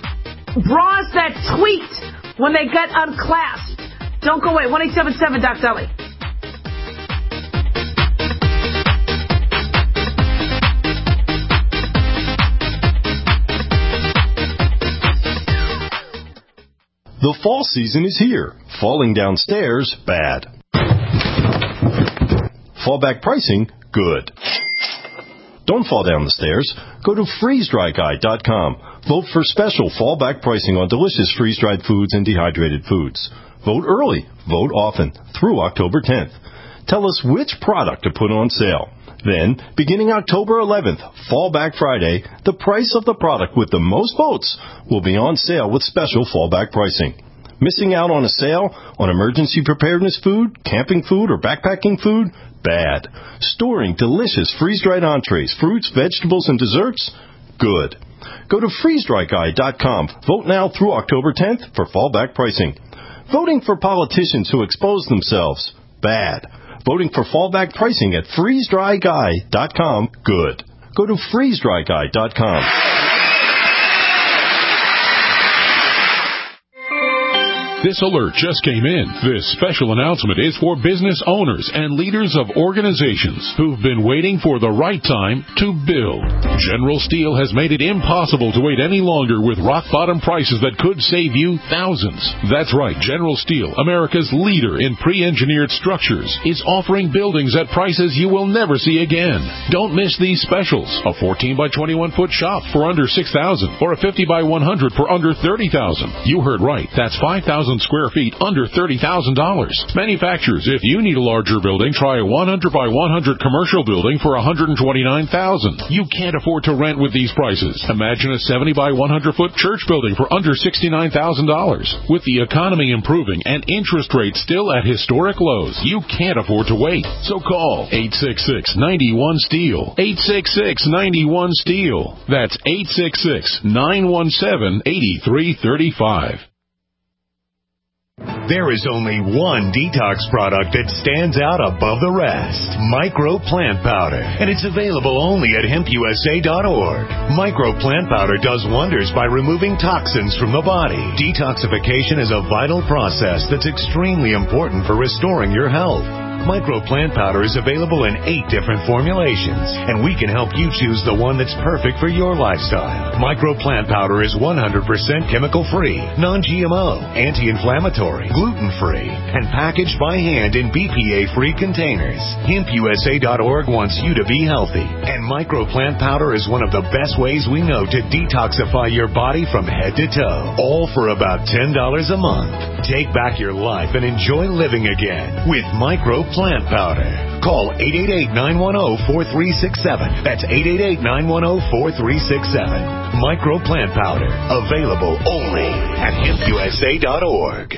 bras that tweet when they get unclasped. Don't go away. one eight seven seven D O C D A L I. The fall season is here. Falling downstairs, bad. Fallback pricing, good. Don't fall down the stairs. Go to freeze dry guy dot com. Vote for special fallback pricing on delicious freeze-dried foods and dehydrated foods. Vote early. Vote often. Through October tenth. Tell us which product to put on sale. Then, beginning October eleventh, Fallback Friday, the price of the product with the most votes will be on sale with special fallback pricing. Missing out on a sale on emergency preparedness food, camping food, or backpacking food? Bad. Storing delicious freeze-dried entrees, fruits, vegetables, and desserts? Good. Go to freeze dry guy dot com. Vote now through October tenth for fallback pricing. Voting for politicians who expose themselves? Bad. Voting for fallback pricing at freeze dry guy dot com? Good. Go to freeze dry guy dot com. This alert just came in. This special announcement is for business owners and leaders of organizations who've been waiting for the right time to build. General Steel has made it impossible to wait any longer with rock-bottom prices that could save you thousands. That's right, General Steel, America's leader in pre-engineered structures, is offering buildings at prices you will never see again. Don't miss these specials. A fourteen by twenty-one foot shop for under six thousand dollars or a fifty by one hundred for under thirty thousand dollars. You heard right. That's five thousand square feet under thirty thousand dollars. Manufacturers, if you need a larger building, try a one hundred by one hundred commercial building for one hundred twenty-nine thousand dollars. You can't afford to rent with these prices. Imagine a seventy by one hundred foot church building for under sixty-nine thousand dollars. With the economy improving and interest rates still at historic lows, you can't afford to wait. So call eight six six, nine one, STEEL. eight six six, nine one, STEEL. That's eight six six, nine one seven, eight three three five. There is only one detox product that stands out above the rest. Micro Plant Powder. And it's available only at hemp u s a dot org. Micro Plant Powder does wonders by removing toxins from the body. Detoxification is a vital process that's extremely important for restoring your health. Micro Plant Powder is available in eight different formulations, and we can help you choose the one that's perfect for your lifestyle. Micro Plant Powder is one hundred percent chemical-free, non G M O, anti-inflammatory, gluten-free, and packaged by hand in B P A-free containers. hemp u s a dot org wants you to be healthy, and Micro Plant Powder is one of the best ways we know to detoxify your body from head to toe, all for about ten dollars a month. Take back your life and enjoy living again with Micro Plant Powder. Call eight eight eight, nine one zero, four three six seven. That's eight eight eight, nine one zero, four three six seven. Micro Plant Powder. Available only at hemp u s a dot org.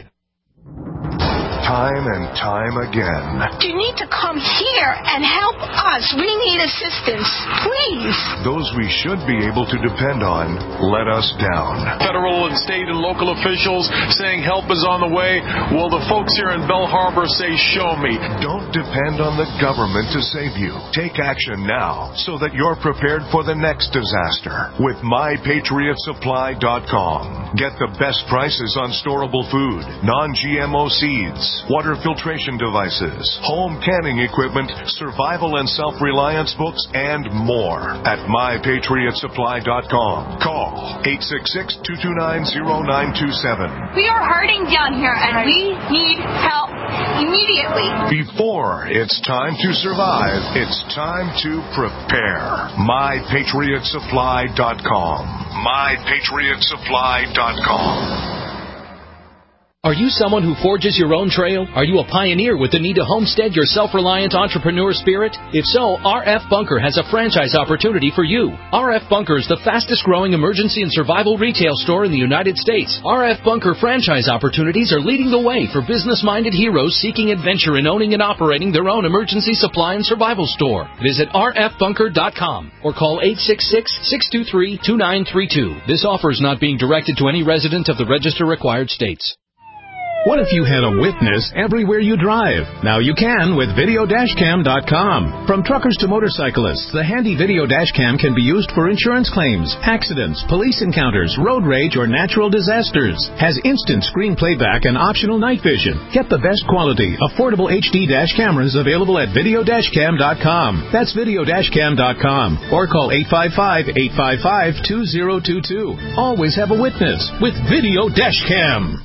Time and time again. You need to come here and help us. We need assistance. Please. Those we should be able to depend on let us down. Federal and state and local officials saying help is on the way. Well, the folks here in Bell Harbor say, show me. Don't depend on the government to save you. Take action now so that you're prepared for the next disaster with my patriot supply dot com. Get the best prices on storable food, non G M O seeds, water filtration devices, home canning equipment, survival and self-reliance books, and more at my patriot supply dot com. Call eight six six, two two nine, zero nine two seven. We are hurting down here, and we need help immediately. Before it's time to survive, it's time to prepare. my patriot supply dot com. my patriot supply dot com. Are you someone who forges your own trail? Are you a pioneer with the need to homestead your self-reliant entrepreneur spirit? If so, R F Bunker has a franchise opportunity for you. R F Bunker is the fastest-growing emergency and survival retail store in the United States. R F Bunker franchise opportunities are leading the way for business-minded heroes seeking adventure in owning and operating their own emergency supply and survival store. Visit r f bunker dot com or call eight six six, six two three, two nine three two. This offer is not being directed to any resident of the register-required states. What if you had a witness everywhere you drive? Now you can with video dash cam dot com. From truckers to motorcyclists, the handy video dash cam can be used for insurance claims, accidents, police encounters, road rage, or natural disasters. Has instant screen playback and optional night vision. Get the best quality, affordable H D dash cameras available at video dash cam dot com. That's video dash cam dot com. Or call eight five five, eight five five, two zero two two. Always have a witness with Video Dash Cam.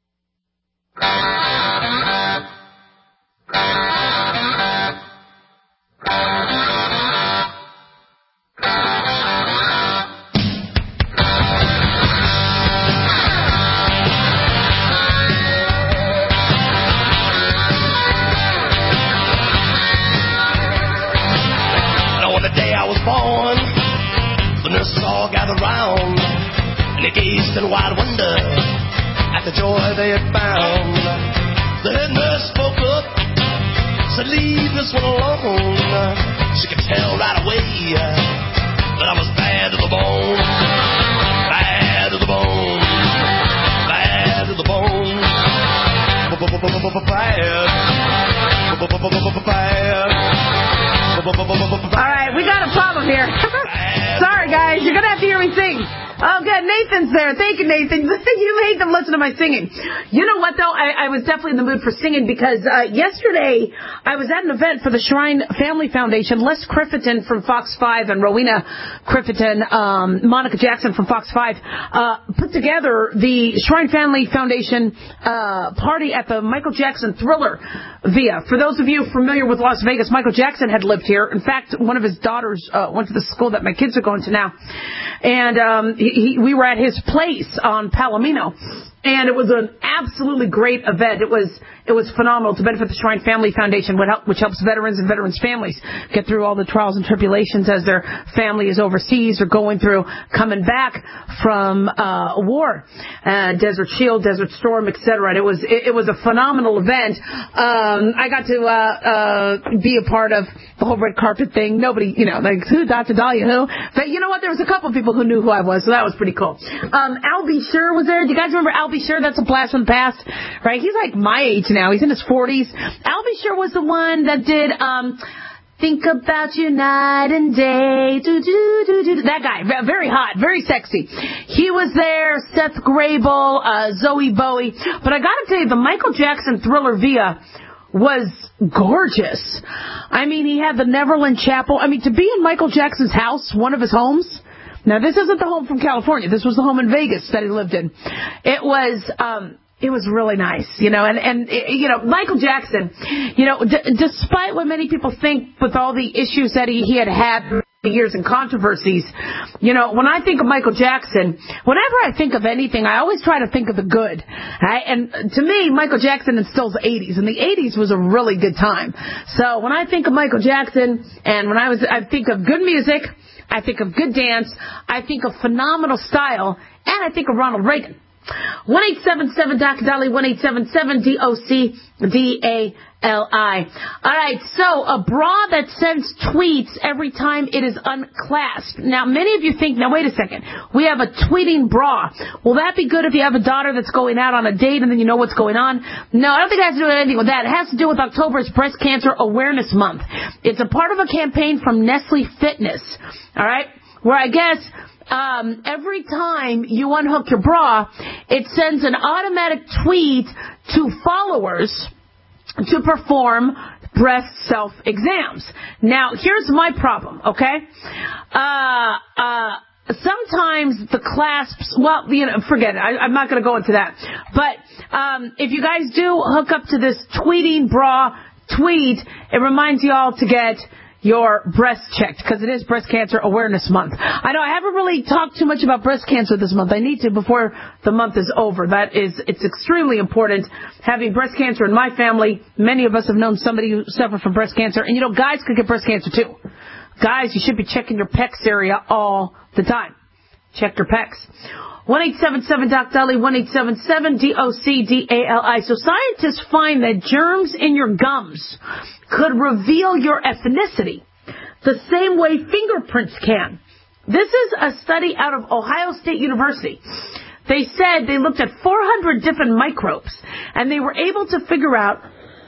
In wide wonder at the joy they had found. The head nurse spoke up, said, leave this one alone. She could tell right away that I was bad to the bone. Bad to the bone. Bad to the bone. Bad. All right, we got a problem here. Sorry, guys. You're going to have to hear me sing. Oh, good. Nathan's there. Thank you, Nathan. You made them listen to my singing. You know what, though? I, I was definitely in the mood for singing because uh, yesterday I was at an event for the Shrine Family Foundation. Les Criffeton from Fox five and Rowena Criffeton, um, Monica Jackson from Fox five, uh, put together the Shrine Family Foundation uh, party at the Michael Jackson Thriller Via. For those of you familiar with Las Vegas, Michael Jackson had lived here. In fact, one of his daughters uh, went to the school that my kids are going to now. And um, he, he, we were at his place on Palomino. And it was an absolutely great event. It was it was phenomenal to benefit the Shrine Family Foundation, which helps veterans and veterans' families get through all the trials and tribulations as their family is overseas or going through, coming back from uh, a war, uh, Desert Shield, Desert Storm, et cetera. And it was it, it was a phenomenal event. Um, I got to uh, uh, be a part of the whole red carpet thing. Nobody, you know, like who, Doctor Dahlia, who? But you know what? There was a couple of people who knew who I was, so that was pretty cool. Um, Al B. Sure was there. Do you guys remember Al B. Sure? That's a blast from the past, right? He's like my age now. He's in his forties. Al B. Sure was the one that did um, Think About You Night and Day. Do, do, do, do. That guy, very hot, very sexy. He was there. Seth Grable, uh, Zoe Bowie. But I got to tell you, the Michael Jackson Thriller Via was gorgeous. I mean, he had the Neverland Chapel. I mean, to be in Michael Jackson's house, one of his homes. Now, this isn't the home from California. This was the home in Vegas that he lived in. It was, um, it was really nice, you know, and, and, you know, Michael Jackson, you know, d- despite what many people think with all the issues that he, he had had for years and controversies, you know, when I think of Michael Jackson, whenever I think of anything, I always try to think of the good, right? And to me, Michael Jackson instills the eighties, and the eighties was a really good time. So when I think of Michael Jackson, and when I was, I think of good music, I think of good dance, I think of phenomenal style, and I think of Ronald Reagan. one eight seven seven D O C D A L I, one eight seven seven D O C D A L I. All right, so a bra that sends tweets every time it is unclasped. Now, many of you think, now wait a second, we have a tweeting bra. Will that be good if you have a daughter that's going out on a date and then you know what's going on? No, I don't think it has to do with anything with that. It has to do with October's Breast Cancer Awareness Month. It's a part of a campaign from Nestle Fitness, all right, where I guess Um, every time you unhook your bra, it sends an automatic tweet to followers to perform breast self-exams. Now, here's my problem, okay? Uh, uh, sometimes the clasps, well, you know, forget it. I, I'm not going to go into that. But um, if you guys do hook up to this tweeting bra tweet, it reminds you all to get your breast checked, because it is Breast Cancer Awareness Month. I know I haven't really talked too much about breast cancer this month. I need to before the month is over. That is, it's extremely important. Having breast cancer in my family, many of us have known somebody who suffered from breast cancer. And, you know, guys could get breast cancer, too. Guys, you should be checking your pecs area all the time. Check your pecs. one eight seven seven D O C D A L I, one eight seven seven D O C D A L I. So scientists find that germs in your gums could reveal your ethnicity the same way fingerprints can. This is a study out of Ohio State University. They said they looked at four hundred different microbes, and they were able to figure out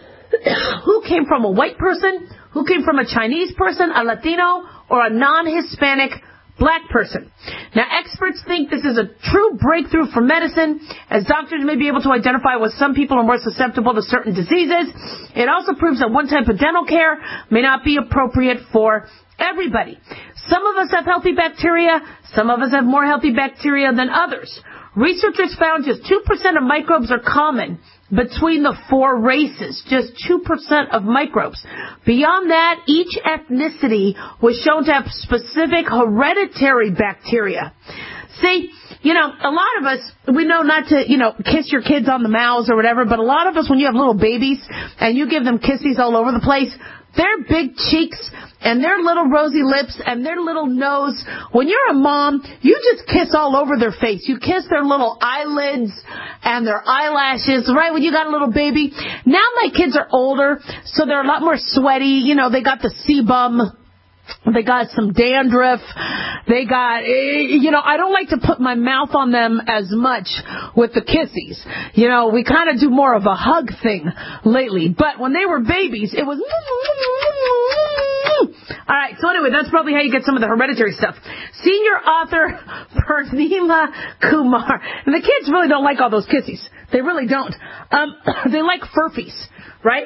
who came from a white person, who came from a Chinese person, a Latino, or a non-Hispanic black person. Now, experts think this is a true breakthrough for medicine, as doctors may be able to identify what some people are more susceptible to certain diseases. It also proves that one type of dental care may not be appropriate for everybody. Some of us have healthy bacteria. Some of us have more healthy bacteria than others. Researchers found just two percent of microbes are common between the four races, just two percent of microbes. Beyond that, each ethnicity was shown to have specific hereditary bacteria. See, you know, a lot of us, we know not to, you know, kiss your kids on the mouths or whatever, but a lot of us, when you have little babies and you give them kisses all over the place, their big cheeks and their little rosy lips and their little nose, when you're a mom, you just kiss all over their face. You kiss their little eyelids and their eyelashes, right, when you got a little baby. Now my kids are older, so they're a lot more sweaty. You know, they got the sebum. They got some dandruff. They got, you know, I don't like to put my mouth on them as much with the kissies. You know, we kind of do more of a hug thing lately. But when they were babies, it was, All right, so anyway, that's probably how you get some of the hereditary stuff. Senior author Purnima Kumar. And the kids really don't like all those kissies. They really don't. Um, they like furfies, right?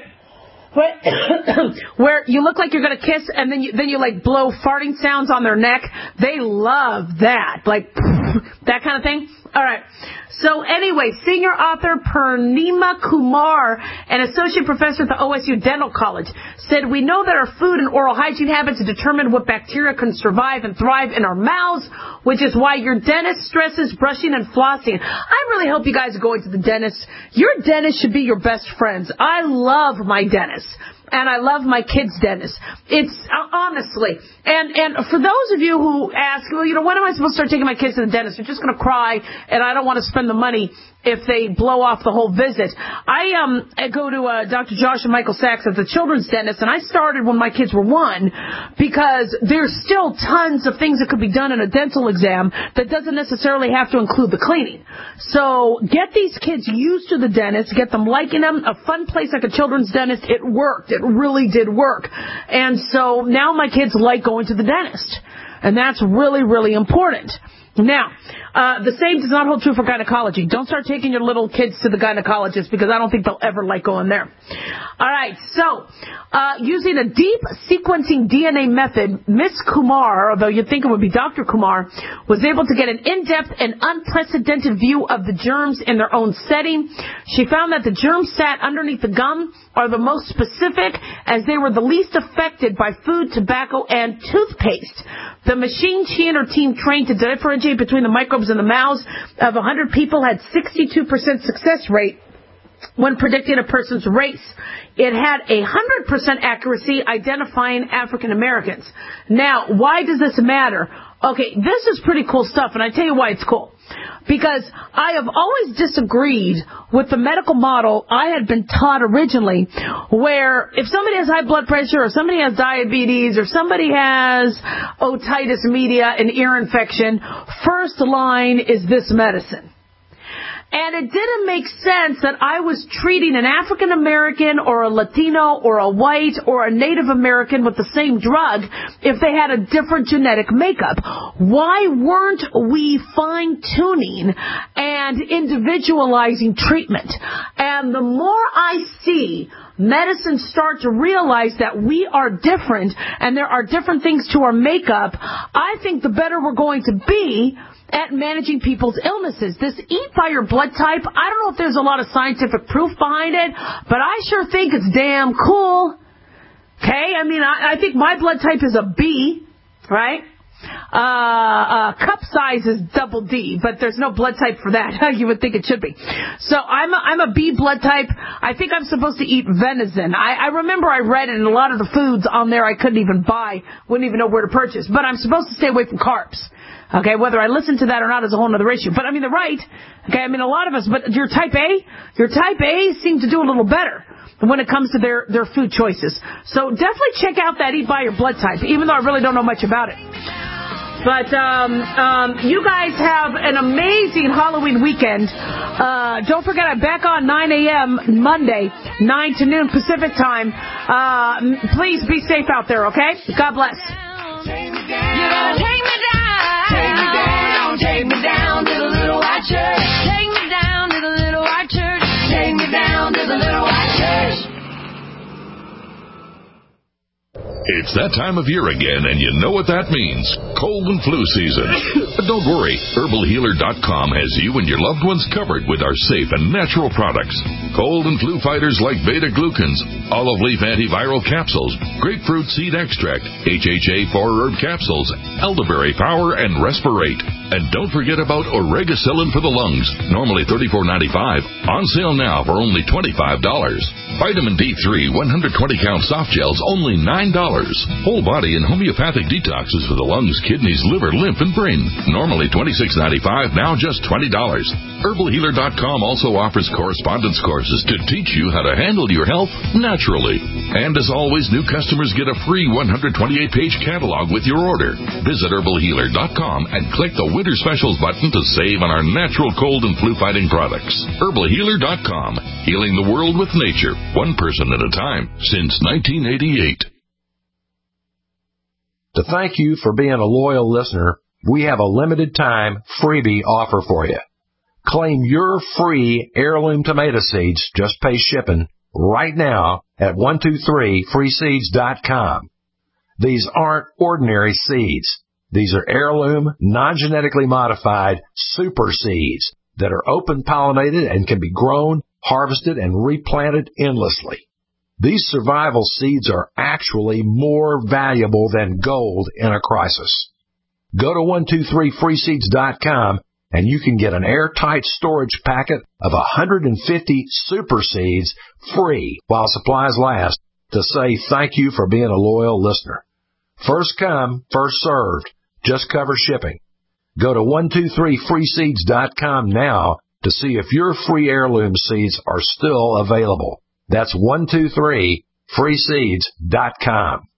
Where you look like you're going to kiss and then you, then you like blow farting sounds on their neck. They love that. Like that kind of thing. All right. So anyway, senior author Purnima Kumar, an associate professor at the O S U Dental College, said, we know that our food and oral hygiene habits determine what bacteria can survive and thrive in our mouths, which is why your dentist stresses brushing and flossing. I really hope you guys are going to the dentist. Your dentist should be your best friends. I love my dentist. And I love my kids' dentist. It's, uh, honestly. And, and for those of you who ask, well, you know, when am I supposed to start taking my kids to the dentist? They're just going to cry, and I don't want to spend the money if they blow off the whole visit. I, um, I go to, uh, Doctor Josh and Michael Sachs at the children's dentist, and I started when my kids were one, because there's still tons of things that could be done in a dental exam that doesn't necessarily have to include the cleaning. So get these kids used to the dentist, get them liking them. A fun place like a children's dentist, it worked. It really did work. And so now my kids like going to the dentist. And that's really, really important. Now, uh, the same does not hold true for gynecology. Don't start taking your little kids to the gynecologist because I don't think they'll ever like going there. All right, so uh, using a deep sequencing D N A method, Miss Kumar, although you'd think it would be Doctor Kumar, was able to get an in-depth and unprecedented view of the germs in their own setting. She found that the germs sat underneath the gum are the most specific, as they were the least affected by food, tobacco, and toothpaste. The machine she and her team trained to differentiate between the microbes in the mouths of one hundred people had sixty-two percent success rate when predicting a person's race. It had a one hundred percent accuracy identifying African Americans. Now, why does this matter? Okay, this is pretty cool stuff, and I tell you why it's cool. Because I have always disagreed with the medical model I had been taught originally, where if somebody has high blood pressure or somebody has diabetes or somebody has otitis media, an ear infection, first line is this medicine. And it didn't make sense that I was treating an African American or a Latino or a white or a Native American with the same drug if they had a different genetic makeup. Why weren't we fine-tuning and individualizing treatment? And the more I see medicine start to realize that we are different and there are different things to our makeup, I think the better we're going to be at managing people's illnesses. This eat by your blood type, I don't know if there's a lot of scientific proof behind it, but I sure think it's damn cool. Okay? I mean, I, I think my blood type is a B, right? Uh, uh, cup size is double D, but there's no blood type for that. You would think it should be. So I'm a, I'm a B blood type. I think I'm supposed to eat venison. I, I remember I read it in a lot of the foods on there I couldn't even buy, wouldn't even know where to purchase. But I'm supposed to stay away from carbs. Okay, whether I listen to that or not is a whole other issue. But I mean, they're right. Okay, I mean, a lot of us, but your type A, your type A seem to do a little better when it comes to their, their food choices. So definitely check out that Eat By Your Blood Type, even though I really don't know much about it. But um, um, you guys have an amazing Halloween weekend. Uh, don't forget, I'm back on nine a.m. Monday, nine to noon Pacific time. Uh, please be safe out there, okay? God bless. Take me down. Take me down. Take me down. Take me down to the little white church. Take me down to the little white church. Take me down to the little white church. It's that time of year again, and you know what that means. Cold and flu season. But don't worry, herbal healer dot com has you and your loved ones covered with our safe and natural products. Cold and flu fighters like beta-glucans, olive leaf antiviral capsules, grapefruit seed extract, H H A four herb capsules, elderberry power, and respirate. And don't forget about Oregacillin for the lungs, normally thirty-four ninety-five, on sale now for only twenty-five dollars. Vitamin D three one hundred twenty count soft gels, only nine dollars. Whole body and homeopathic detoxes for the lungs, kidneys, liver, lymph, and brain, normally twenty-six ninety-five, now just twenty dollars. herbal healer dot com also offers correspondence courses to teach you how to handle your health naturally. And as always, new customers get a free one hundred twenty-eight page catalog with your order. Visit herbal healer dot com and click the Winter Specials button to save on our natural cold and flu fighting products. herbal healer dot com, healing the world with nature, one person at a time, since nineteen eighty-eight. To thank you for being a loyal listener, we have a limited time freebie offer for you. Claim your free heirloom tomato seeds, just pay shipping, right now at one two three free seeds dot com. These aren't ordinary seeds. These are heirloom, non-genetically modified super seeds that are open-pollinated and can be grown, harvested, and replanted endlessly. These survival seeds are actually more valuable than gold in a crisis. Go to one two three free seeds dot com and you can get an airtight storage packet of one hundred fifty super seeds free while supplies last to say thank you for being a loyal listener. First come, first served. Just cover shipping. Go to one two three free seeds dot com now to see if your free heirloom seeds are still available. That's one two three free seeds dot com.